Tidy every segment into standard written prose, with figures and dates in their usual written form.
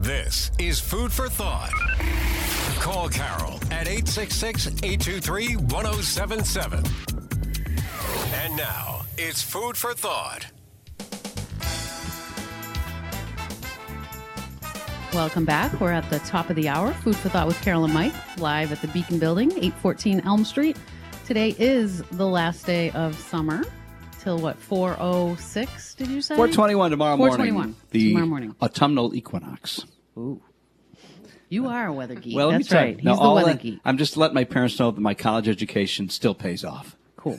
This is Food for Thought. Call Carol at 866-823-1077. And now, it's Food for Thought. Welcome back. We're at the top of the hour. Food for Thought with Carol and Mike, live at the Beacon Building, 814 Elm Street. Today is the last day of summer. Till what, 4:06, did you say? 4:21 tomorrow morning. 4:21 the tomorrow morning. Autumnal equinox. Ooh. You are a weather geek. Well, That's let me tell right. you, He's the weather geek. I'm just letting my parents know that my college education still pays off. Cool.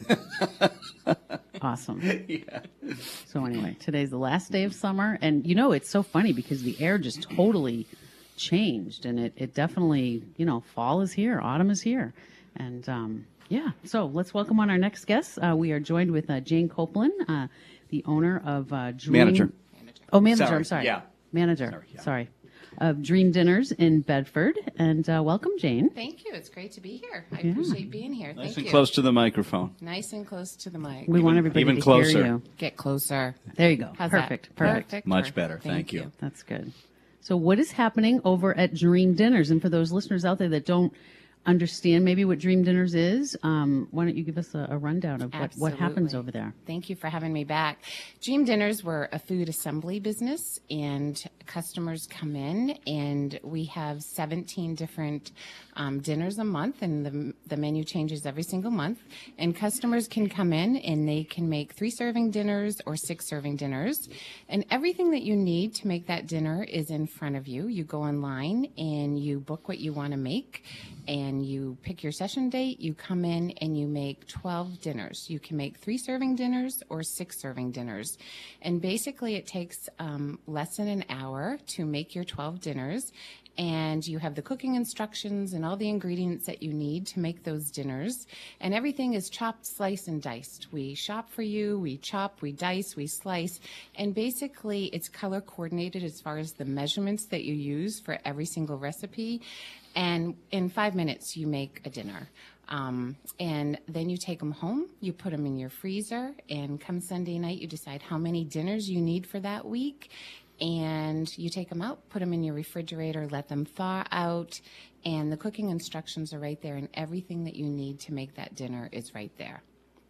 Awesome. Yeah. So anyway, today's the last day of summer. And, you know, it's so funny because the air just totally changed. And it definitely, you know, fall is here. Autumn is here. And, yeah. So let's welcome on our next guest. We are joined with Jane Copeland, the owner of Dream... Manager. Oh, manager. Sorry. I'm sorry. Yeah. Manager. Yeah. Sorry. Of Dream Dinners in Bedford. And welcome, Jane. Thank you. It's great to be here. I appreciate being here. Nice Thank and you. close to the microphone. Nice and close to the mic. We want everybody even to closer. hear you. Get closer. There you go. How's Perfect. that? Perfect. Much better. Thank you. That's good. So what is happening over at Dream Dinners? And for those listeners out there that don't understand maybe what Dream Dinners is, why don't you give us a rundown of what happens Absolutely. over there? Thank you for having me back. Dream Dinners, we're a food assembly business, and customers come in, and we have 17 different dinners a month, and the menu changes every single month. And customers can come in, and they can make 3-serving dinners or 6-serving dinners. And everything that you need to make that dinner is in front of you. You go online, and you book what you want to make, and you pick your session date, you come in and you make 12 dinners. You can make 3-serving dinners or 6-serving dinners. And basically it takes less than an hour to make your 12 dinners. And you have the cooking instructions and all the ingredients that you need to make those dinners. And everything is chopped, sliced, and diced. We shop for you, we chop, we dice, we slice. And basically it's color coordinated as far as the measurements that you use for every single recipe. And in 5 minutes, you make a dinner. And then you take them home, you put them in your freezer, and come Sunday night, you decide how many dinners you need for that week. And you take them out, put them in your refrigerator, let them thaw out, and the cooking instructions are right there, and everything that you need to make that dinner is right there.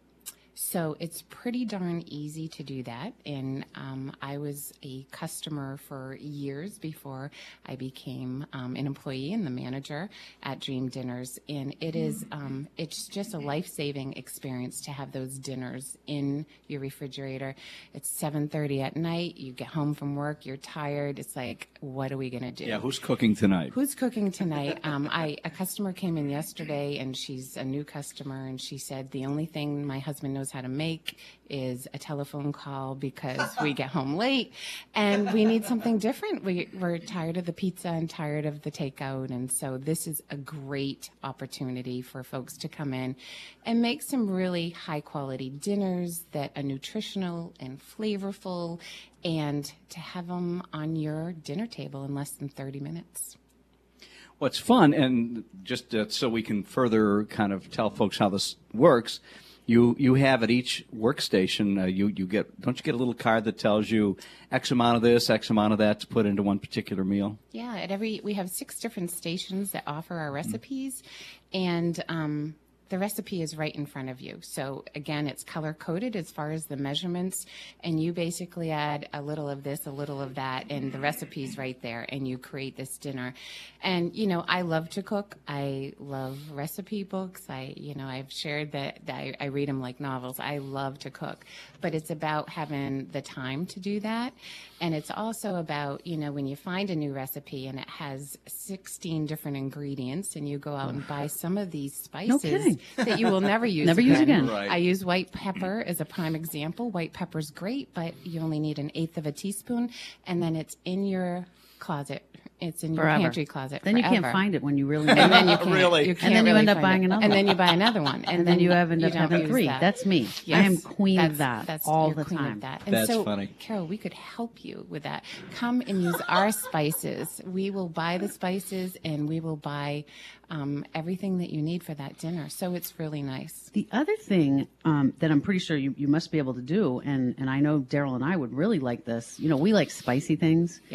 So it's pretty darn easy to do that. And I was a customer for years before I became an employee and the manager at Dream Dinners. And it is, it's just a life-saving experience to have those dinners in your refrigerator. It's 7:30 at night. You get home from work. You're tired. It's like, what are we going to do? Yeah, who's cooking tonight? Who's cooking tonight? A customer came in yesterday, and she's a new customer, and she said the only thing my husband knows how to make is a telephone call because we get home late, and we need something different. We're tired of the pizza and tired of the takeout, and so this is a great opportunity for folks to come in and make some really high-quality dinners that are nutritional and flavorful, and to have them on your dinner table in less than 30 minutes. Well, it's fun, and just so we can further kind of tell folks how this works, you have at each workstation, you get, don't you get a little card that tells you X amount of this, X amount of that to put into one particular meal? Yeah, we have 6 different stations that offer our recipes, and the recipe is right in front of you. So again, it's color coded as far as the measurements, and you basically add a little of this, a little of that, and the recipe's right there, and you create this dinner. And, you know, I love to cook. I love recipe books. I've shared that I read them like novels. I love to cook, but it's about having the time to do that. And it's also about, you know, when you find a new recipe and it has 16 different ingredients, and you go out and buy some of these spices that you will never use again. Right. I use white pepper as a prime example. White pepper's great, but you only need 1/8 of a teaspoon, and then it's in your closet. It's in your pantry closet Then forever. you can't find it when you really need And then it. you can't, Really? you can't And then you really end up find buying it. another And one. then you buy another one. And then you end up don't having use 3. that. That's me. Yes. I am queen of that That's all you're the queen time. Of that. And That's so, funny. Carol, we could help you with that. Come and use our spices. We will buy the spices, and we will buy everything that you need for that dinner. So it's really nice. The other thing that I'm pretty sure you must be able to do, and I know Daryl and I would really like this, you know, we like spicy things. Yes.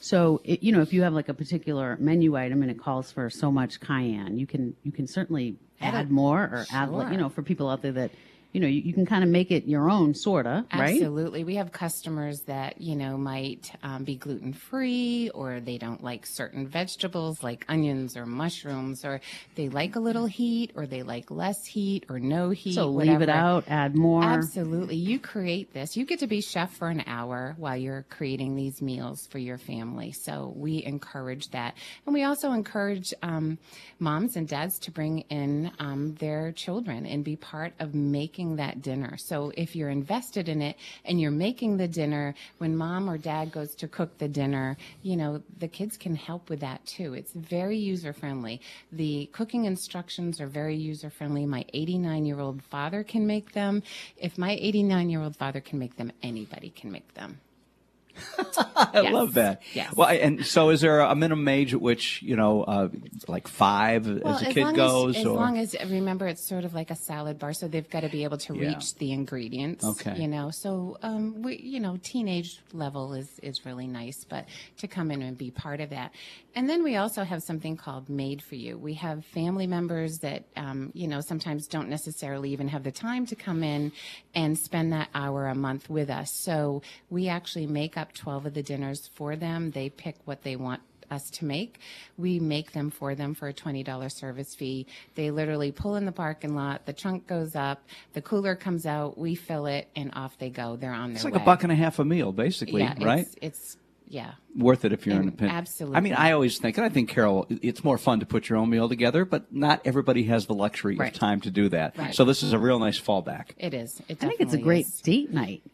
So, if you have like a particular menu item and it calls for so much cayenne, you can certainly add more or add, Sure. for people out there that, you can kind of make it your own, sorta, right? Absolutely. We have customers that, might be gluten-free, or they don't like certain vegetables like onions or mushrooms, or they like a little heat, or they like less heat or no heat. So leave it whatever. out, add more. Absolutely. You create this. You get to be chef for an hour while you're creating these meals for your family. So we encourage that. And we also encourage moms and dads to bring in their children and be part of making that dinner. So if you're invested in it and you're making the dinner, when mom or dad goes to cook the dinner, the kids can help with that too. It's very user-friendly. The cooking instructions are very user-friendly. My 89-year-old father can make them. If my 89-year-old father can make them, anybody can make them. I love that. Yes. Well, and so is there a minimum age at which, like 5 as a kid goes? As long as, remember, it's sort of like a salad bar, so they've got to be able to Yeah. reach the ingredients. Okay. So, teenage level is really nice, but to come in and be part of that. And then we also have something called Made for You. We have family members that, sometimes don't necessarily even have the time to come in and spend that hour a month with us. So we actually make up 12 of the dinners for them. They pick what they want us to make. We make them for them for a $20 service fee. They literally pull in the parking lot, the trunk goes up, the cooler comes out, we fill it, and off they go. They're on It's their like way. $1.50 a meal, basically, Yeah, right? It's yeah. Worth it if you're in a pinch. Absolutely. I mean, I always think, and I think, Carol, it's more fun to put your own meal together, but not everybody has the luxury Right. of time to do that. Right. So this is a real nice fallback. It is. It I think it's a definitely great is. date night,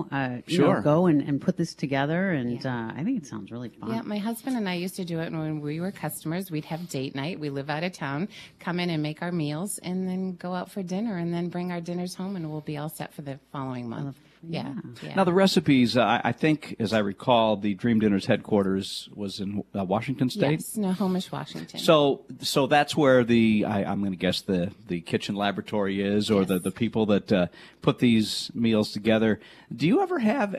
Sure. go and put this together. And I think it sounds really fun. Yeah, my husband and I used to do it when we were customers. We'd have date night. We live out of town, come in and make our meals, and then go out for dinner, and then bring our dinners home, and we'll be all set for the following month. Yeah. Now, the recipes, I think, as I recall, the Dream Dinners headquarters was in Washington State. Yes, Snohomish, Washington. So that's where I'm going to guess the kitchen laboratory is, or Yes. the people that put these meals together. Do you ever have,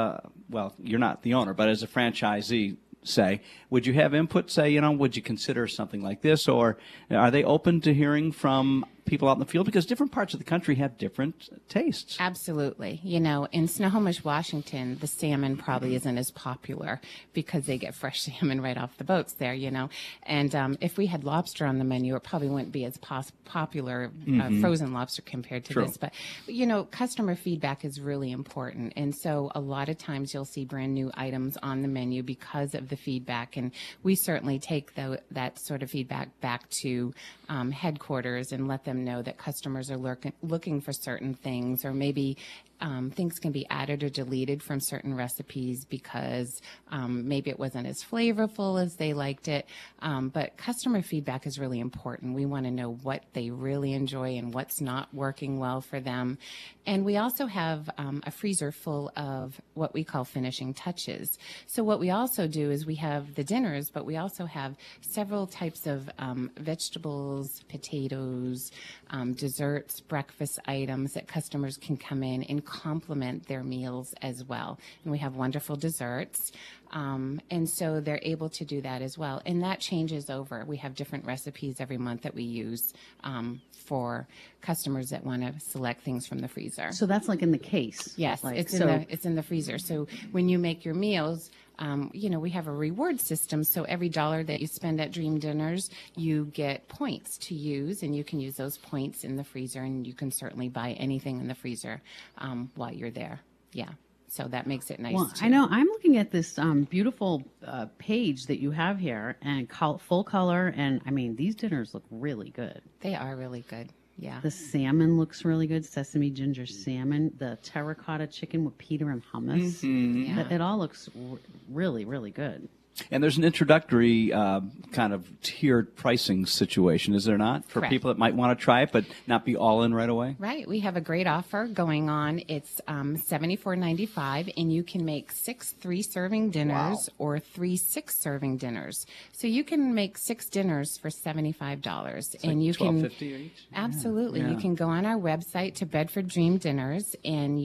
you're not the owner, but as a franchisee, say, would you have input, say, would you consider something like this, or are they open to hearing from people out in the field? Because different parts of the country have different tastes. Absolutely. In Snohomish, Washington, the salmon probably isn't as popular because they get fresh salmon right off the boats there, And if we had lobster on the menu, it probably wouldn't be as popular, frozen lobster compared to True. this. But, customer feedback is really important. And so a lot of times you'll see brand new items on the menu because of the feedback. And we certainly take that sort of feedback back to headquarters and let them know that customers are looking for certain things, or maybe things can be added or deleted from certain recipes because maybe it wasn't as flavorful as they liked it. But customer feedback is really important. We want to know what they really enjoy and what's not working well for them. And we also have a freezer full of what we call finishing touches. So what we also do is we have the dinners, but we also have several types of vegetables, potatoes, desserts, breakfast items that customers can come in and complement their meals as well. And we have wonderful desserts. And so they're able to do that as well. And that changes over. We have different recipes every month that we use for customers that want to select things from the freezer. So that's like in the case. Yes, Like, it's so, it's in the freezer. So when you make your meals, we have a reward system. So every dollar that you spend at Dream Dinners, you get points to use, and you can use those points in the freezer, and you can certainly buy anything in the freezer while you're there. Yeah. So that makes it nice. Well, too. I know I'm looking at this beautiful page that you have here, and full color, and I mean, these dinners look really good. They are really good. Yeah. The salmon looks really good, sesame ginger salmon, the terracotta chicken with Peter and hummus. Yeah. It all looks really, really good. And there's an introductory kind of tiered pricing situation, is there not, for Correct. people that might want to try it but not be all in right away? Right. We have a great offer going on. It's $74.95, and you can make 6 3-serving dinners or 3 6-serving dinners. So you can make 6 dinners for $75, and you can $12.50 each? absolutely. Yeah. You can go on our website to Bedford Dream Dinners, and you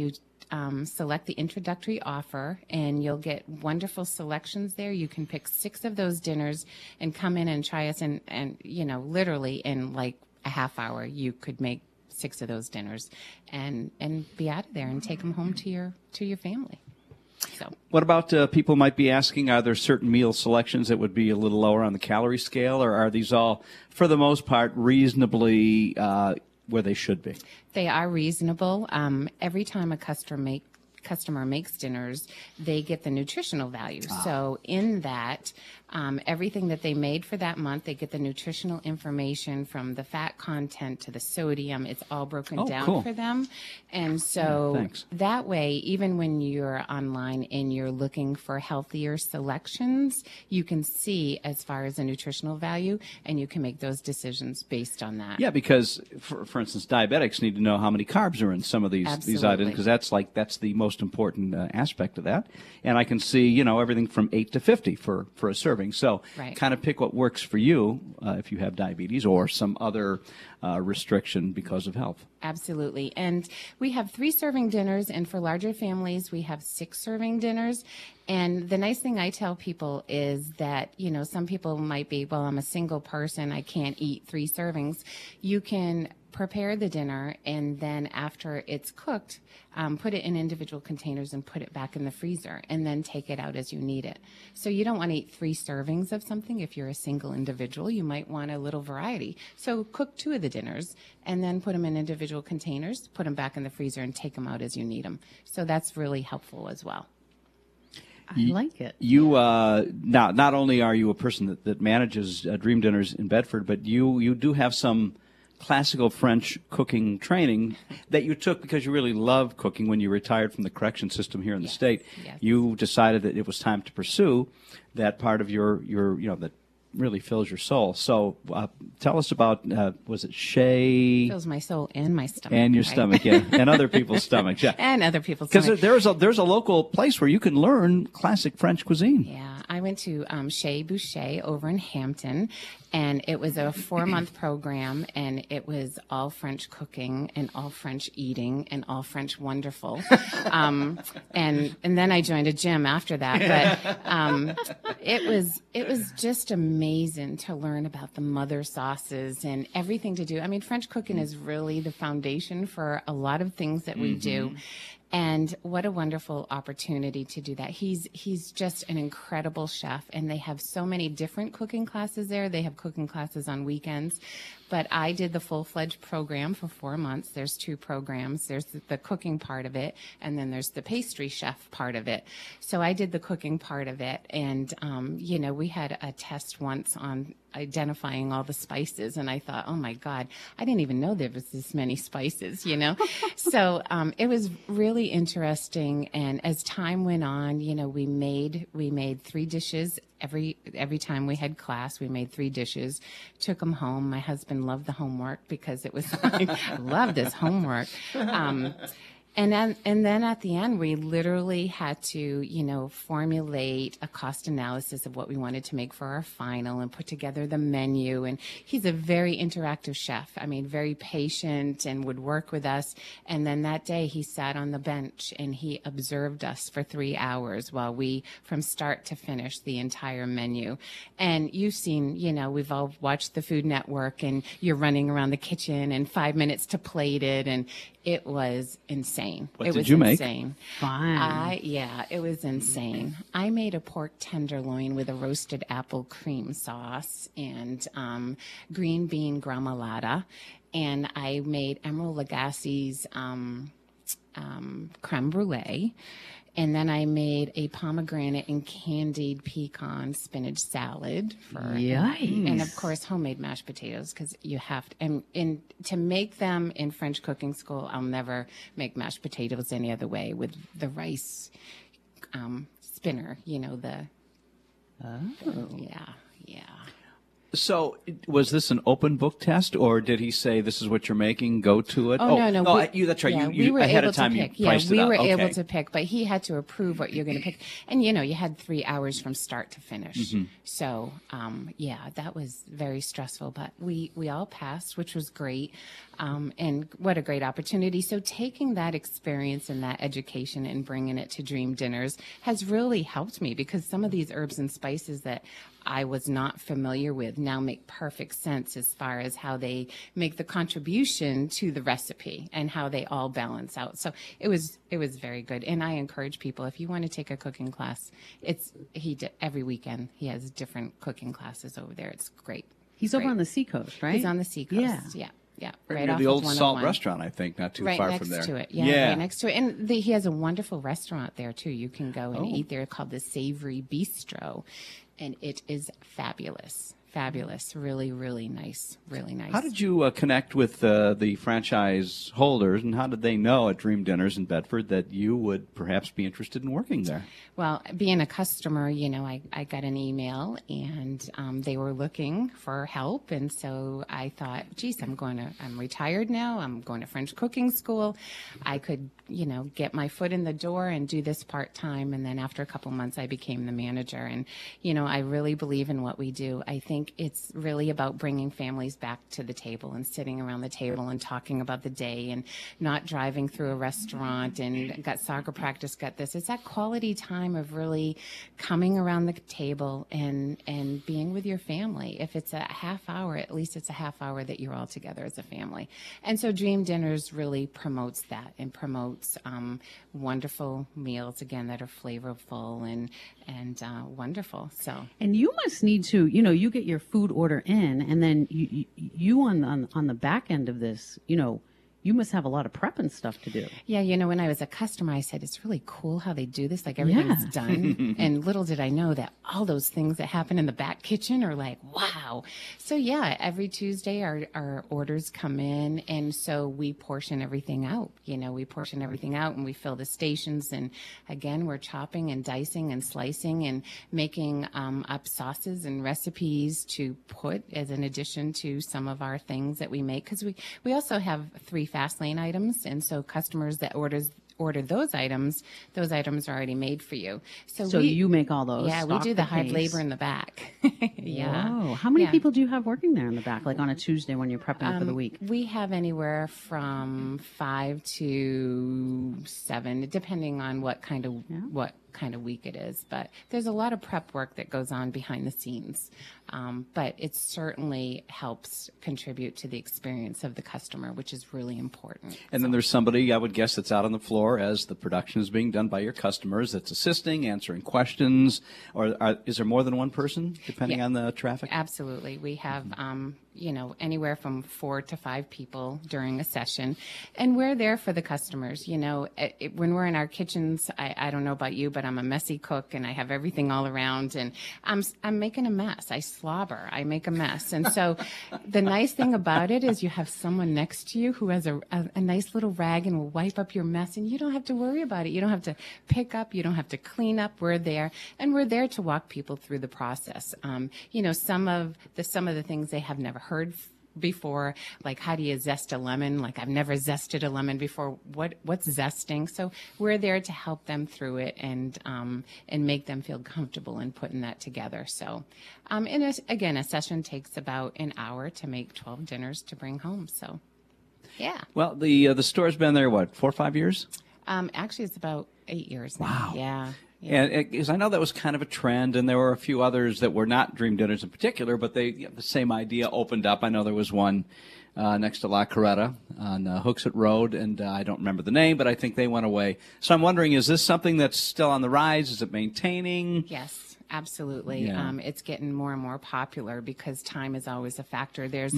select the introductory offer, and you'll get wonderful selections there. You can pick 6 of those dinners and come in and try us, and literally in like a half hour, you could make 6 of those dinners and be out of there and take them home to your family. So, what about people might be asking, are there certain meal selections that would be a little lower on the calorie scale, or are these all, for the most part, reasonably where they should be? They are reasonable. Every time a customer makes dinners, they get the nutritional value. So in that, everything that they made for that month, they get the nutritional information from the fat content to the sodium. It's all broken down for them. And so that way, even when you're online and you're looking for healthier selections, you can see as far as the nutritional value, and you can make those decisions based on that. Yeah, because, for instance, diabetics need to know how many carbs are in some of these items, because that's the most important aspect of that. And I can see, everything from 8 to 50 for a serving. So kind of pick what works for you if you have diabetes or some other restriction because of health. Absolutely. And we have 3 serving dinners, and for larger families, we have 6 serving dinners. And the nice thing I tell people is that, some people might be, well, I'm a single person, I can't eat 3 servings. You can prepare the dinner, and then after it's cooked, put it in individual containers and put it back in the freezer, and then take it out as you need it. So you don't want to eat 3 servings of something if you're a single individual. You might want a little variety. So cook 2 of the dinners and then put them in individual containers, put them back in the freezer, and take them out as you need them. So that's really helpful as well. I like it. You now, not only are you a person that manages Dream Dinners in Bedford, but you do have some classical French cooking training that you took because you really love cooking when you retired from the correction system here in the state. Yes. You decided that it was time to pursue that part of your that really fills your soul. So tell us about, was it Shea? Fills my soul and my stomach. And your stomach, yeah. And other people's stomachs, yeah. And other people's stomachs. Because there's a local place where you can learn classic French cuisine. Yeah, I went to Chez Boucher over in Hampton, and it was a 4-month program, and it was all French cooking and all French eating and all French wonderful. And then I joined a gym after that, but it was just amazing to learn about the mother sauces and everything to do. I mean, French cooking is really the foundation for a lot of things that we do. And what a wonderful opportunity to do that. He's just an incredible chef, and they have so many different cooking classes there. They have cooking classes on weekends. But I did the full-fledged program for 4 months. There's 2 programs. There's the cooking part of it, and then there's the pastry chef part of it. So I did the cooking part of it, and, we had a test once on identifying all the spices, and I thought, oh my God, I didn't even know there was this many spices, So it was really interesting, and as time went on, we made 3 dishes every time we had class. We made 3 dishes, took them home. My husband loved the homework because it was like, I love this homework. And then at the end, we literally had to, formulate a cost analysis of what we wanted to make for our final and put together the menu. And he's a very interactive chef. I mean, very patient and would work with us. And then that day he sat on the bench and he observed us for 3 hours while we, from start to finish, the entire menu. And you've seen, we've all watched the Food Network, and you're running around the kitchen and 5 minutes to plate it. And it was insane. What did you make? Fun. It was insane. I made a pork tenderloin with a roasted apple cream sauce and green bean gremolata, and I made Emeril Lagasse's creme brulee. And then I made a pomegranate and candied pecan spinach salad and of course homemade mashed potatoes, because you have to. And to make them in French cooking school, I'll never make mashed potatoes any other way with the rice spinner. Yeah. So, was this an open book test, or did he say this is what you're making? Go to it. Oh, no. That's right. Yeah, you we were ahead able of time to you pick. priced we it out. were Okay. able to pick, but he had to approve what you're going to pick. And you had 3 hours from start to finish. So, that was very stressful, but we all passed, which was great. And what a great opportunity. So taking that experience and that education and bringing it to Dream Dinners has really helped me, because some of these herbs and spices that I was not familiar with now make perfect sense as far as how they make the contribution to the recipe and how they all balance out. So it was very good. And I encourage people, if you want to take a cooking class, every weekend he has different cooking classes over there. It's great. He's over on the Seacoast, right? He's on the Seacoast. Yeah. Yeah. Right Right near off the of old Salt 101. restaurant, I think, not too Right far next from there. to it. Yeah, right next to it. And he has a wonderful restaurant there, too. You can go and Oh. eat there, called the Savory Bistro. And it is fabulous. Fabulous. Really, really nice. Really nice. How did you connect with the franchise holders, and how did they know at Dream Dinners in Bedford that you would perhaps be interested in working there? Well, being a customer, I got an email, and they were looking for help. And so I thought, geez, I'm retired now. I'm going to French cooking school. I could, get my foot in the door and do this part-time. And then after a couple months, I became the manager. And, I really believe in what we do. I think it's really about bringing families back to the table and sitting around the table and talking about the day, and not driving through a restaurant and got soccer practice, got this. It's that quality time of really coming around the table and being with your family. If it's a half hour, at least it's a half hour that you're all together as a family. And so Dream Dinners really promotes that, and promotes wonderful meals, again, that are flavorful and wonderful. So. And you must need to, you get your food order in, and then you on the back end of this, you must have a lot of prep and stuff to do. Yeah, when I was a customer, I said, it's really cool how they do this. Like, everything's done. And little did I know that all those things that happen in the back kitchen are like, wow. So, yeah, every Tuesday our orders come in. And so we portion everything out. We portion everything out, and we fill the stations. And, again, we're chopping and dicing and slicing and making up sauces and recipes to put as an addition to some of our things that we make. Because we also have 3 fast lane items, and so customers that order those items are already made for you. So you make all those. Yeah, we stock do the hard case. labor in the back. Yeah. Whoa. How many Yeah. people do you have working there in the back, like on a Tuesday when you're prepping for the week? We have anywhere from 5 to 7, depending on what kind of week it is. But there's a lot of prep work that goes on behind the scenes. But it certainly helps contribute to the experience of the customer, which is really important. And then there's somebody, I would guess, that's out on the floor as the production is being done by your customers, that's assisting, answering questions. Or is there more than one person, depending on the traffic? Absolutely. We have, anywhere from 4 to 5 people during a session. And we're there for the customers. When we're in our kitchens, I don't know about you, but I'm a messy cook, and I have everything all around, and I'm making a mess. I slobber. I make a mess. And so the nice thing about it is you have someone next to you who has a nice little rag and will wipe up your mess, and you don't have to worry about it. You don't have to pick up. You don't have to clean up. We're there, and we're there to walk people through the process. Some of the things they have never heard before, like how do you zest a lemon? Like, I've never zested a lemon before. What's zesting? So we're there to help them through it and make them feel comfortable in putting that together. So, again, a session takes about an hour to make 12 dinners to bring home. So, yeah. Well, the store's been there, 4 or 5 years? Actually, it's about 8 years now. Wow. Yeah. And because I know that was kind of a trend, and there were a few others that were not Dream Dinners in particular, but the same idea opened up. I know there was one next to La Coretta on Hooksett Road, and I don't remember the name, but I think they went away. So I'm wondering, is this something that's still on the rise? Is it maintaining? Yes. Absolutely. Yeah. It's getting more and more popular because time is always a factor. There's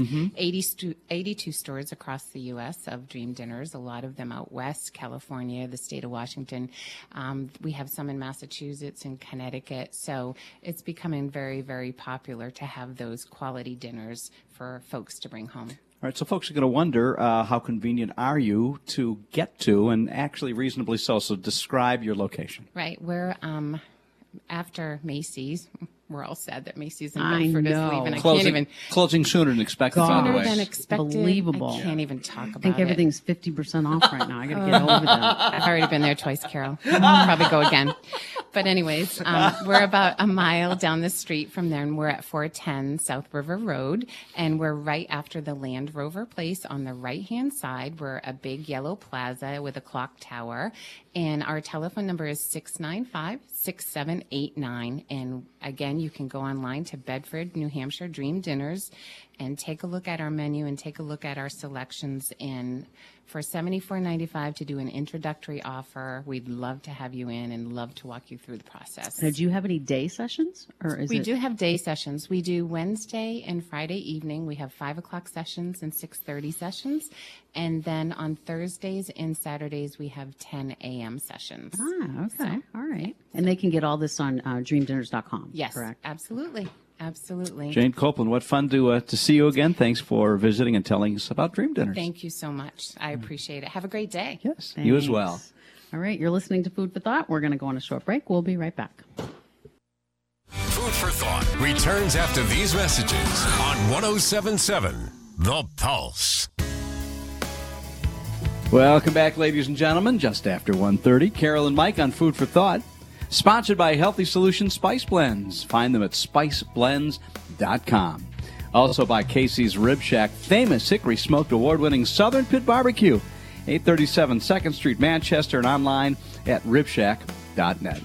82 stores across the U.S. of Dream Dinners, a lot of them out west, California, the state of Washington. We have some in Massachusetts and Connecticut. So it's becoming very, very popular to have those quality dinners for folks to bring home. All right, so folks are going to wonder how convenient are you to get to, and actually reasonably so. So describe your location. Right. We're after Macy's, We're all sad that Macy's and I Bedford is know. leaving. I Closing, can't even. closing sooner than expected, by the Sooner way. than expected. Believable. I can't even talk about I think it. everything's 50% off right now. I got to get over that. I've already been there twice, Carol. Probably go again. But anyways, we're about a mile down the street from there, and we're at 410 South River Road, and we're right after the Land Rover Place on the right-hand side. We're a big yellow plaza with a clock tower, and our telephone number is 695-6789. And again, you can go online to Bedford, New Hampshire Dream Dinners and take a look at our menu and take a look at our selections. And for $74.95 to do an introductory offer, we'd love to have you in and love to walk you through the process. Now, do you have any day sessions, or is We it? do have day sessions. We do Wednesday and Friday evening. We have 5 o'clock sessions and 6:30 sessions. And then on Thursdays and Saturdays, we have 10 a.m. sessions. Ah, okay, all right. And they can get all this on dreamdinners.com. Yes, correct. absolutely. Absolutely. Jane Copeland, what fun to see you again. Thanks for visiting and telling us about Dream Dinners. Thank you so much. I appreciate it. Have a great day. Yes, you as well. Thanks. All right, you're listening to Food for Thought. We're going to go on a short break. We'll be right back. Food for Thought returns after these messages on 107.7 The Pulse. Welcome back, ladies and gentlemen. Just after 1:30, Carol and Mike on Food for Thought. Sponsored by Healthy Solutions Spice Blends. Find them at spiceblends.com. Also by Casey's Rib Shack, famous Hickory Smoked award-winning Southern Pit Barbecue. 837 2nd Street, Manchester, and online at ribshack.net.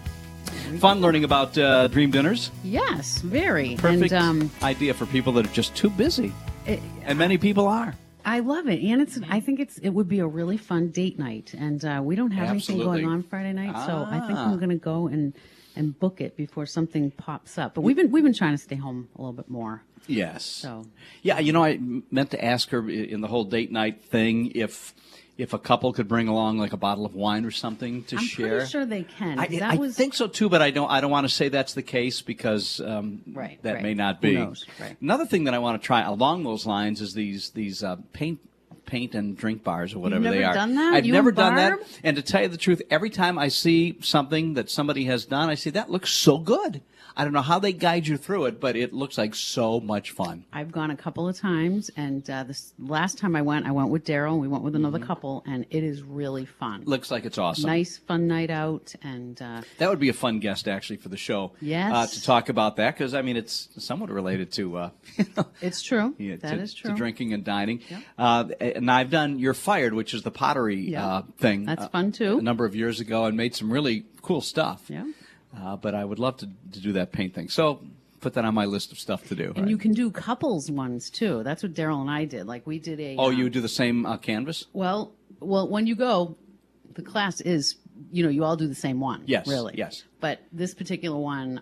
Fun learning about Dream Dinners. Yes, very. Perfect And idea for people that are just too busy. And many people are. I love it, and I think it would be a really fun date night. And we don't have anything Absolutely. going on Friday night, so I think Ah. I'm going to go and book it before something pops up. But we've been trying to stay home a little bit more. Yes. So Yeah, I meant to ask her in the whole date night thing if a couple could bring along like a bottle of wine or something to I'm share. pretty sure they can. I think so too, but I don't want to say that's the case because Right, that right. may not Who be. knows, right. Another thing that I want to try along those lines is these paint and drink bars or whatever never they are. done that? I've You never and done that. Barb? And to tell you the truth, every time I see something that somebody has done, I say that looks so good. I don't know how they guide you through it, but it looks like so much fun. I've gone a couple of times, and this last time I went with Daryl, and we went with another couple, and it is really fun. Looks like it's awesome. Nice, fun night out, and That would be a fun guest, actually, for the show. Yes. To talk about that, because, I mean, it's somewhat related to it's true. yeah, That is true. to drinking and dining. Yep. And I've done You're Fired, which is the pottery Yeah. thing. That's fun, too. A number of years ago, and made some really cool stuff. Yeah. But I would love to do that paint thing. So put that on my list of stuff to do. And you can do couples ones too. That's what Daryl and I did. Like we did a. Oh, you do the same canvas? Well, when you go, the class is, you all do the same one. Yes, Really. yes. But this particular one,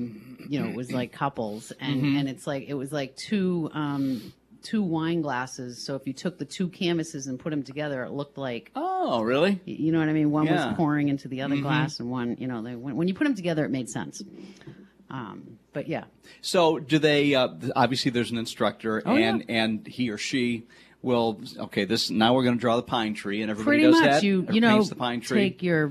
it was like couples, and Mm-hmm. and it was like two wine glasses. So if you took the two canvases and put them together, it looked like. Oh, really? You know what I mean? One Yeah. was pouring into the other glass, and one, when you put them together, it made sense. But yeah, So do they? Obviously, there's an instructor, Oh, yeah. and he or she will. Okay, this now we're going to draw the pine tree, and everybody pretty does much that. you Or paints the pine tree. take your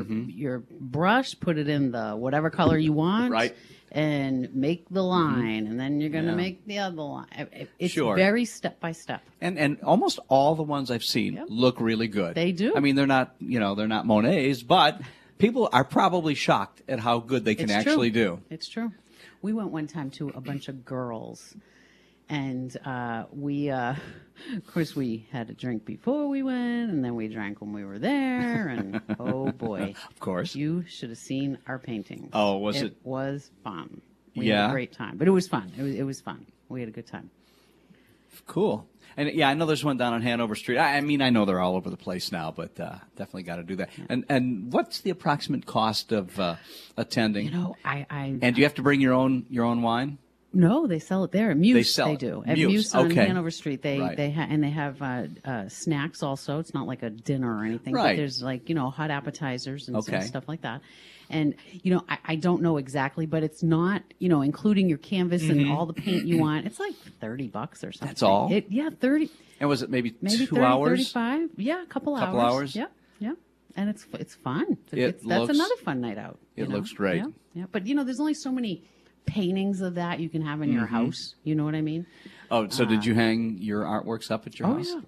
brush, put it in the whatever color you want, Right. and make the line, and then you're going to Yeah. make the other line. It's Sure. very step by step. And almost all the ones I've seen Yep. look really good. They do. I mean, they're not Monets, but people are probably shocked at how good they can It's actually true. do. It's true. We went one time to a bunch of girls, and we, of course, we had a drink before we went, and then we drank when we were there, and oh boy, Of course. you should have seen our paintings. Oh, was it? It was fun. We had Yeah? a great time, but it was fun. It was fun. We had a good time. Cool. And yeah, I know there's one down on Hanover Street. I mean, I know they're all over the place now, but definitely got to do that. And what's the approximate cost of attending? I And do you have to bring your own wine? no, they sell it there at Muse. They sell it. do at Muse, Muse on okay. Hanover Street. They Right. they have snacks also. It's not like a dinner or anything. Right. But there's like hot appetizers and Okay. stuff like that. And I don't know exactly, but it's not including your canvas and all the paint you want. It's like $30 or something. Mm-hmm. That's all? 30. And was it maybe 2 30, hours? 35. Yeah, a couple Couple hours? Yeah, yeah. And it's fun. It That's looks- another fun night out. it looks great. Yeah, yeah. But there's only so many paintings of that you can have in your house. You know what I mean? Oh, so did you hang your artworks up at your house? Yeah.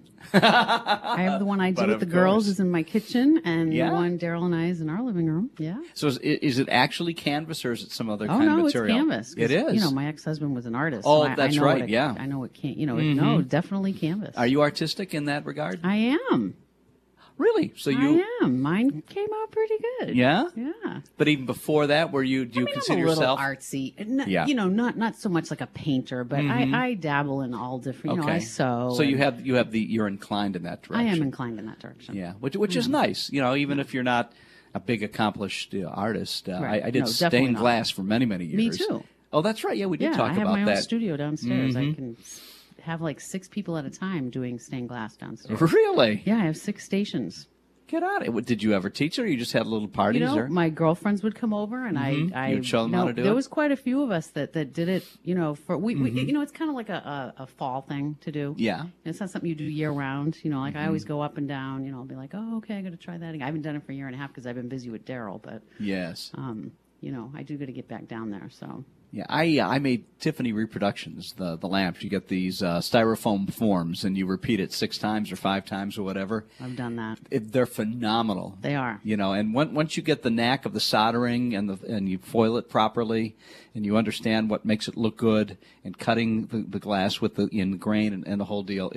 I have the one I did But with of the girls course. is in my kitchen, and Yeah. the one Daryl and I is in our living room. Yeah. So is it actually canvas or is it some other Oh kind of no, it's material? canvas. 'Cause, It is. You know, my ex-husband was an artist. Oh, so I that's know right, what yeah. I know it can't. You know, no, definitely canvas. Are you artistic in that regard? I am. Really? So you? I am. Mine came out pretty good. Yeah. Yeah. But even before that, do you I mean, consider I'm a yourself? little artsy. Yeah. You know, not so much like a painter, but I dabble in all different. You know, I sew. So you and have you're inclined in that I direction. am inclined in that direction. Yeah, which is nice. You know, even if you're not a big accomplished artist, Right. I did No, definitely stained not. glass for many years. Me too. Oh, that's right. Yeah, we did Yeah, talk I have about my own that. studio downstairs. I can have like 6 people at a time doing stained glass downstairs. Really? Yeah, I have 6 stations. Get out of it. Did you ever teach it, or you just had little parties? You know, or? my girlfriends would come over, and I You'd show them how to do there it? was quite a few of us that did it. You know, for we you know, it's kind of like a fall thing to do. Yeah. It's not something you do year round. You know, like I always go up and down. You know, I'll be like, oh, okay, I got to try that again. I haven't done it for a year and a half because I've been busy with Daryl, but Yes. you know, I do got to get back down there. So Yeah, I made Tiffany reproductions, the lamps. You get these styrofoam forms, and you repeat it 6 times or 5 times or whatever. I've done that. They're phenomenal. They are. You know, and once you get the knack of the soldering and you foil it properly, and you understand what makes it look good, and cutting the glass with in grain and the whole deal,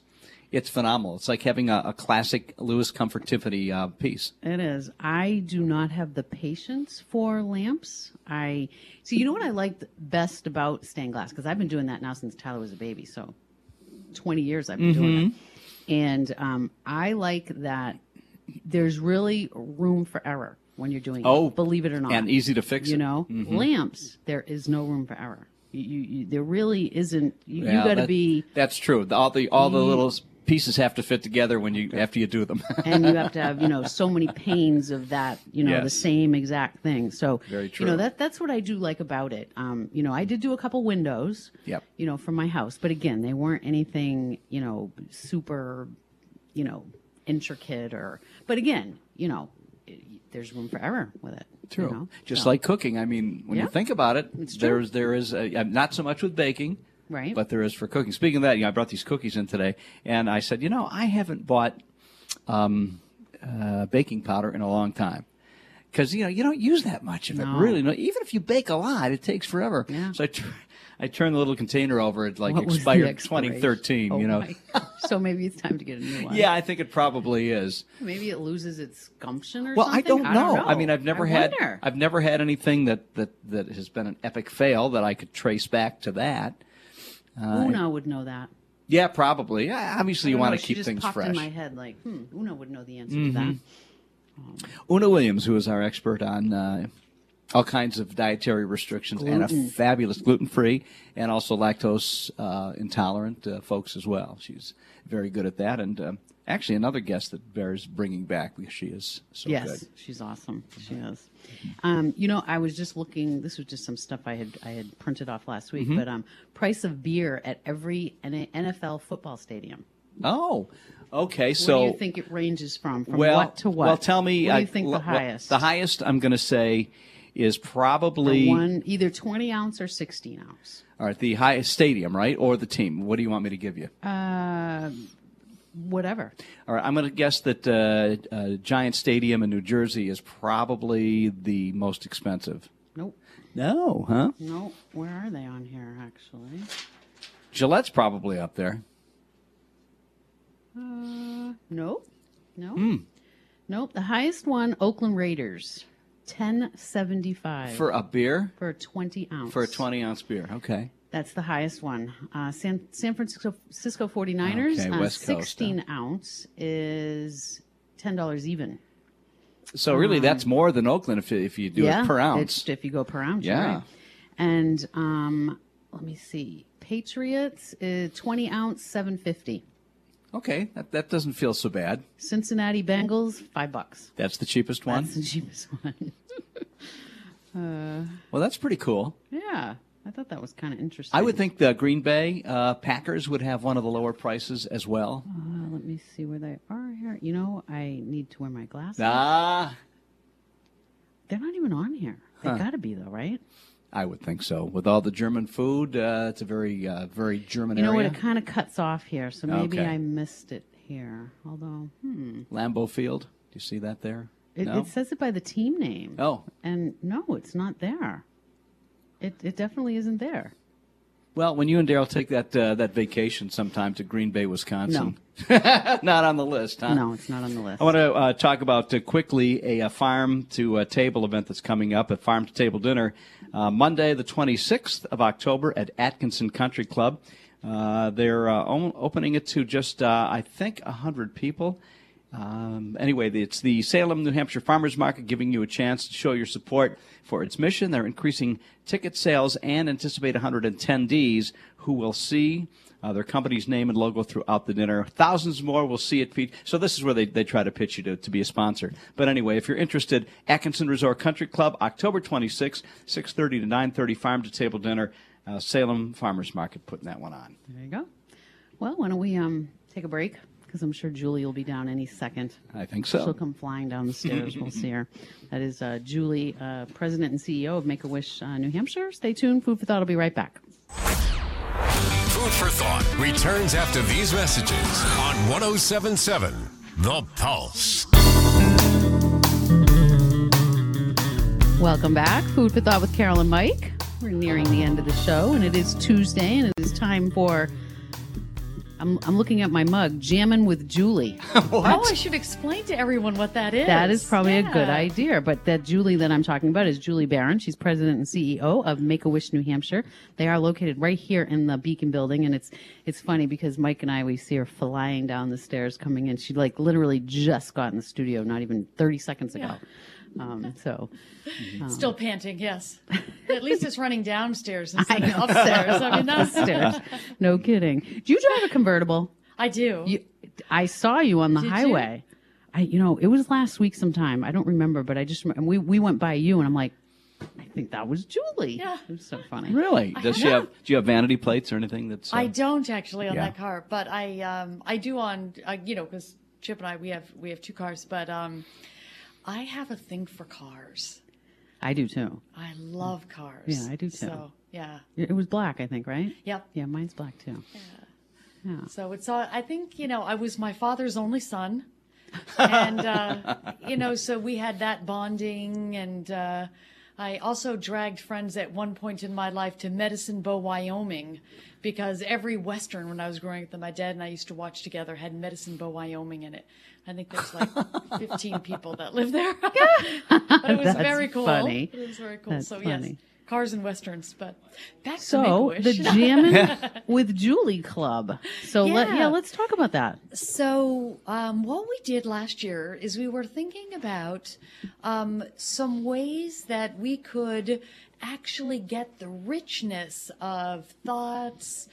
it's phenomenal. It's like having a classic Louis Comfort Tiffany piece. It is. I do not have the patience for lamps. You know what I liked best about stained glass, because I've been doing that now since Tyler was a baby, so 20 years I've been doing it. And I like that there's really room for error when you're doing it, believe it or not. And easy to fix. You know, lamps, there is no room for error. There really isn't. You got to be. That's true. All the little pieces have to fit together after you do them. And you have to have, you know, so many panes of that, you know, Yes. the same exact thing. So, Very true. you know, that's what I do like about it. You know, I did do a couple windows, Yep. you know, for my house, but again, they weren't anything, you know, super, you know, intricate but again, you know, there's room for error with it. True. You know? Just So, like cooking. I mean, when you Yeah. think about it, It's true. there is not so much with baking, Right. but there is for cooking. Speaking of that, I brought these cookies in today, and I said, I haven't bought baking powder in a long time. Because, you don't use that much of it, No. really. No, even if you bake a lot, it takes forever. Yeah. So I turned the little container over. It what was the expired expiration? 2013, Oh you know. my gosh. So maybe it's time to get a new one. Yeah, I think it probably is. Maybe it loses its gumption or Well, something. I don't know. know. I mean, I've never had wonder. anything that has been an epic fail that I could trace back to that. Una would know that. Yeah, probably. Yeah, obviously, you I don't want know, to she keep just things popped fresh. in my head like, Una would know the answer to that. Una Williams, who is our expert on all kinds of dietary restrictions and a fabulous gluten-free and also lactose intolerant folks as well. She's very good at that, and actually another guest that bears bringing back because she is so Yes, good. she's awesome. She is. You know, I was just looking. This was just some stuff I had printed off last week. But price of beer at every NFL football stadium. Oh, okay. What So do you think it ranges from well, what to what? Well, tell me. What do you think the well, highest? The highest, I'm going to say, is probably The one either 20 ounce or 16 ounce. all right. The highest stadium, right, or the team? What do you want me to give you? Whatever. All right, I'm going to guess that Giant Stadium in New Jersey is probably the most expensive. Nope. No, huh? Nope. Where are they on here? Actually. Gillette's probably up there. Nope. Nope. Nope. The highest one, Oakland Raiders, $10.75 For a beer? for a 20 ounce. For a 20-ounce beer, okay. That's the highest one. San Francisco 49ers, Okay, West Coast, 16 ounce is $10 even. So really, that's more than Oakland if you do it per ounce. If you go per ounce, Yeah. right. And let me see. Patriots, 20 ounce, $7.50. Okay, that doesn't feel so bad. Cincinnati Bengals, $5. That's the cheapest one? That's the cheapest one. Well, that's pretty cool. Yeah, I thought that was kind of interesting. I would think the Green Bay Packers would have one of the lower prices as well. Let me see where they are here. You know, I need to wear my glasses. Ah, They're not even on here. They got to be, though, right? I would think so. With all the German food, it's a very German You know what? area. It kind of cuts off here, so maybe Okay. I missed it here. Although, Lambeau Field. Do you see that there? it, No? it says it by the team name. Oh. And no, it's not there. It definitely isn't there. Well, when you and Daryl take that vacation sometime to Green Bay, Wisconsin, not on the list, huh? No, it's not on the list. I want to talk about quickly a farm to table event that's coming up, a farm to table dinner, Monday the 26th of October at Atkinson Country Club. They're opening it to just, I think, 100 people. Anyway, it's the Salem, New Hampshire Farmers Market giving you a chance to show your support for its mission. They're increasing ticket sales and anticipate 100 attendees who will see their company's name and logo throughout the dinner. Thousands more will see it. So this is where they try to pitch you to be a sponsor. But anyway, if you're interested, Atkinson Resort Country Club, October 26th, 6:30 to 9:30, farm to table dinner, Salem Farmers Market putting that one on. There you go. Well, why don't we take a break? Because I'm sure Julie will be down any second. I think so. She'll come flying down the stairs. We'll see her. That is Julie, President and CEO of Make-A-Wish New Hampshire. Stay tuned. Food for Thought will be right back. Food for Thought returns after these messages on 107.7 The Pulse. Welcome back. Food for Thought with Carol and Mike. We're nearing the end of the show, and it is Tuesday, and it is time for... I'm looking at my mug, Jammin' with Julie. Oh, I should explain to everyone what that is. That is probably a good Yeah. idea. But that Julie that I'm talking about is Julie Barron. She's president and CEO of Make-A-Wish New Hampshire. They are located right here in the Beacon building. And it's funny because Mike and I, we see her flying down the stairs coming in. She literally just got in the studio not even 30 seconds ago. Still panting, yes. At least it's running downstairs instead of upstairs. I mean, that's Upstairs. No kidding. Do you drive a convertible? I do. I saw you on the Did you? highway. It was last week sometime. I don't remember, but I just remember, and we went by you, and I'm like, I think that was Julie. Yeah. It was so funny. Really? Do you have vanity plates or anything that's... I don't actually on Yeah. that car, but I do on because Chip and I we have two cars, but I have a thing for cars. I do too. I love cars. Yeah, I do too. So yeah, It was black, I think, right? yep. Yeah, mine's black too. Yeah. So it's I think I was my father's only son, and so we had that bonding, and I also dragged friends at one point in my life to Medicine Bow, Wyoming, because every Western when I was growing up that my dad and I used to watch together had Medicine Bow, Wyoming in it. I think there's like 15 people that live there. But it was That's very cool. funny. It was very cool. That's so funny. yes, cars and Westerns. But back to So Make-A-Wish. the Jammin' with Julie Club. So Yeah. let's talk about that. So, what we did last year is we were thinking about some ways that we could actually get the richness of thoughts,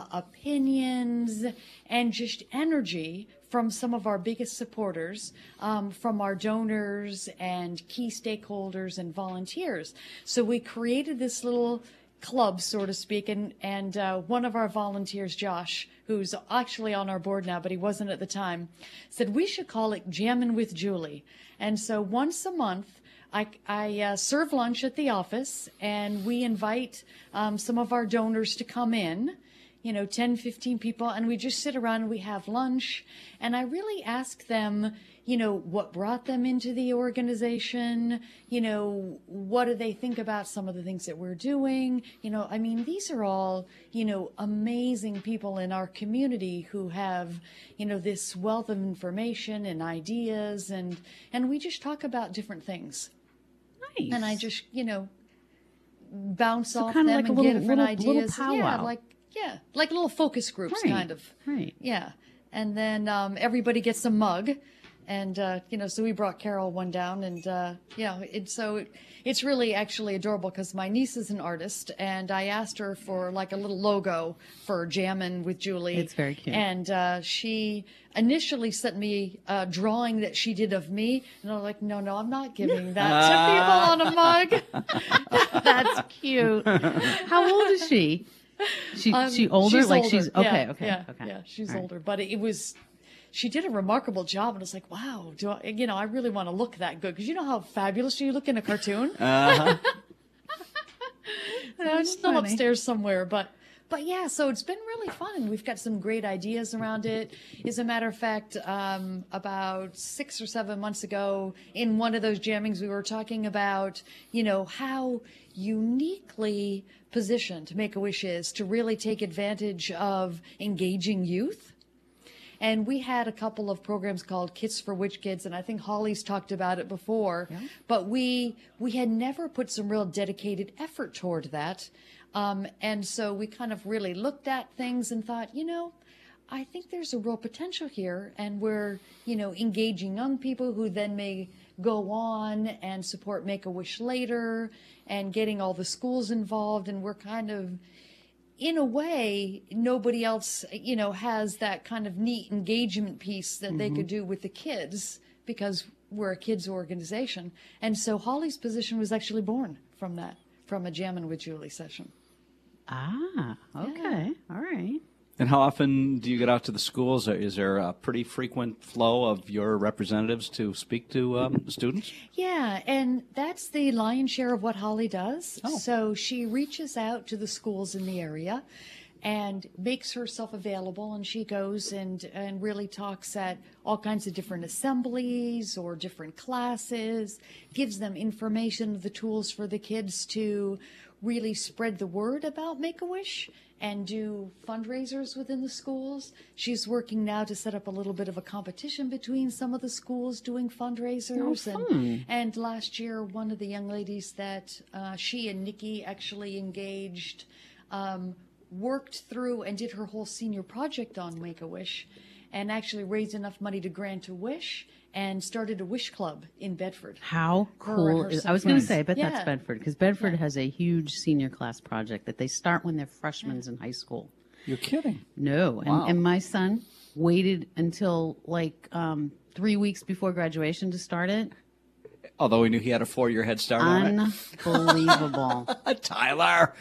opinions, and just energy from some of our biggest supporters, from our donors and key stakeholders and volunteers. So we created this little club, so to speak, and one of our volunteers, Josh, who's actually on our board now, but he wasn't at the time, said we should call it Jammin' with Julie. And so once a month, I serve lunch at the office, and we invite some of our donors to come in, 10, 15 people, and we just sit around and we have lunch. And I really ask them, what brought them into the organization? What do they think about some of the things that we're doing? These are all, amazing people in our community who have, this wealth of information and ideas, and we just talk about different things. Nice. And I just, bounce off kinda them like a and little- get different little ideas. powwow. Like little focus groups, Right, kind of. right. Yeah. And then everybody gets a mug. And, so we brought Carol one down, and, it's really actually adorable because my niece is an artist, and I asked her for like a little logo for Jammin' with Julie. It's very cute. And she initially sent me a drawing that she did of me, and I was like, no, I'm not giving that to people on a mug. That's cute. How old is she? She older? She's Like older. she's okay. Yeah, she's All right. older, but it was. She did a remarkable job, and I was like, "Wow, I really want to look that good because you know how fabulous you look in a cartoon." It's still upstairs somewhere, but yeah, so it's been really fun, and we've got some great ideas around it. As a matter of fact, about 6 or 7 months ago, in one of those jammings, we were talking about, how uniquely positioned Make-A-Wish is to really take advantage of engaging youth. And we had a couple of programs called Kids for Witch Kids, and I think Holly's talked about it before. Yeah. But we had never put some real dedicated effort toward that. And so we kind of really looked at things and thought, I think there's a real potential here. And we're, engaging young people who then may go on and support Make-A-Wish later and getting all the schools involved. And we're kind of, in a way, nobody else, has that kind of neat engagement piece that they could do with the kids because we're a kids organization. And so Holly's position was actually born from that, from a Jammin' with Julie session. Ah, okay. Yeah. All right. And how often do you get out to the schools? Is there a pretty frequent flow of your representatives to speak to students? Yeah, and that's the lion's share of what Holly does. Oh. So she reaches out to the schools in the area and makes herself available, and she goes and really talks at all kinds of different assemblies or different classes, gives them information, the tools for the kids to really spread the word about Make-A-Wish and do fundraisers within the schools. She's working now to set up a little bit of a competition between some of the schools doing fundraisers. And last year, one of the young ladies that she and Nikki actually engaged worked through and did her whole senior project on Make-A-Wish and actually raised enough money to grant a wish and started a wish club in Bedford. How cool is, I was going to say, I bet that's Bedford, because Bedford has a huge senior class project that they start when they're freshmen in high school. You're kidding. No. Wow. And my son waited until 3 weeks before graduation to start it. Although he knew he had a 4-year head start on it. Unbelievable. Tyler.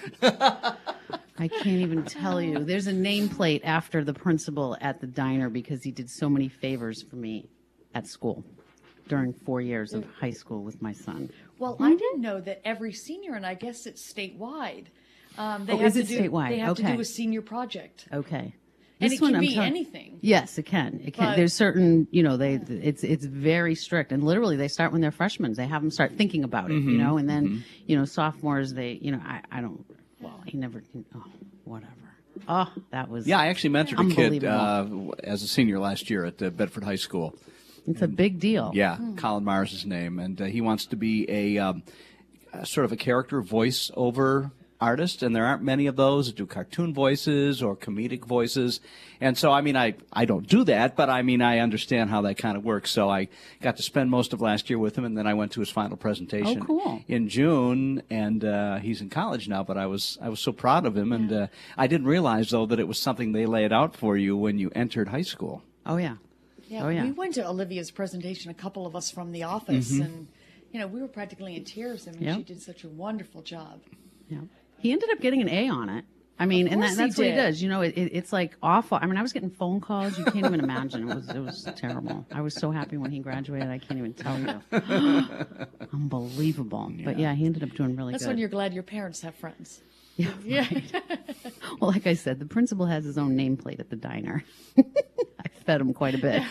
I can't even tell you. There's a nameplate after the principal at the diner because he did so many favors for me at school during 4 years of high school with my son. Well, I didn't know that every senior, and I guess it's statewide. Is it statewide? They have to Okay. do a senior project. Okay. And This it can one, be anything. Yes, it can. It can. But- There's certain, it's very strict, and literally they start when they're freshmen. They have them start thinking about it, and then, sophomores, I don't. Well, he never. Oh, whatever. Oh, that was. Yeah, I actually mentored a kid Unbelievable. as a senior last year at Bedford High School. It's a big deal. Yeah, Colin Mars is his name, and he wants to be a sort of a character voice-over artist, and there aren't many of those that do cartoon voices or comedic voices. And so, I don't do that, but I understand how that kind of works. So I got to spend most of last year with him, and then I went to his final presentation in June, and he's in college now, but I was so proud of him, and I didn't realize, though, that it was something they laid out for you when you entered high school. Oh, yeah. Yeah, Oh, yeah. we went to Olivia's presentation, a couple of us from the office, and, we were practically in tears. Yep. She did such a wonderful job. Yeah. He ended up getting an A on it. And course that's he what he did. does. It's like awful. I was getting phone calls. You can't even imagine. It was terrible. I was so happy when he graduated. I can't even tell you. Unbelievable. Yeah. But yeah, he ended up doing really That's good. when you're glad your parents have friends. Yeah. Well, like I said, the principal has his own nameplate at the diner. I fed him quite a bit.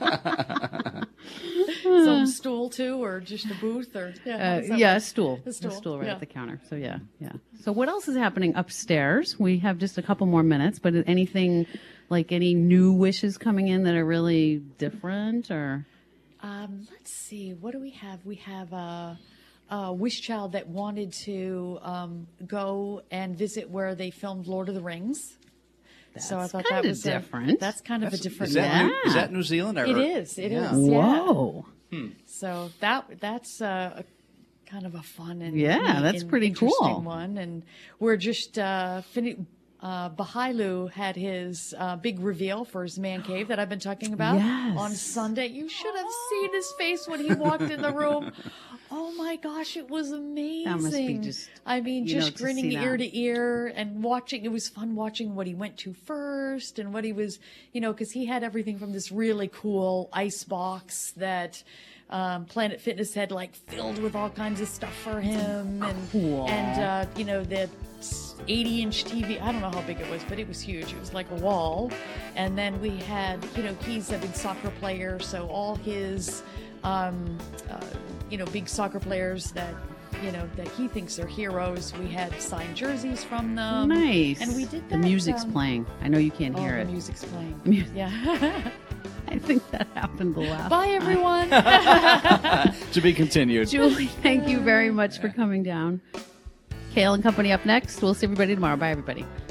Some stool too, or just a booth, or a stool. A stool, Right at the counter. So yeah. So what else is happening upstairs? We have just a couple more minutes, but anything like any new wishes coming in that are really different, or? Let's see. What do we have? We have a wish child that wanted to go and visit where they filmed Lord of the Rings. So I thought that kinda was different. That's kind of a different. Is that, Yeah. is that New Zealand? Or? It is. It is. Whoa. So that's a kind of a fun and Yeah, neat that's and pretty interesting cool. one. And we're just Bahailu had his big reveal for his man cave that I've been talking about Yes. on Sunday. You should have seen his face when he walked in the room. Oh my gosh, it was amazing. That must be just, just to grinning see ear that. to ear and watching. It was fun watching what he went to first and what he was, because he had everything from this really cool ice box that Planet Fitness had like filled with all kinds of stuff for him, and Cool. you know, the 80-inch TV. I don't know how big it was, but it was huge. It was like a wall. And then we had, you know, he's a big soccer player, so all his, you know, big soccer players that, you know, that he thinks are heroes, we had signed jerseys from them. Nice. And we did that. The music's playing. I know you can't Oh, hear the it. music's playing. Mu- Yeah. I think that happened the last. Bye, everyone. To be continued. Julie, thank you very much for coming down. Kale and Company up next. We'll see everybody tomorrow. Bye, everybody.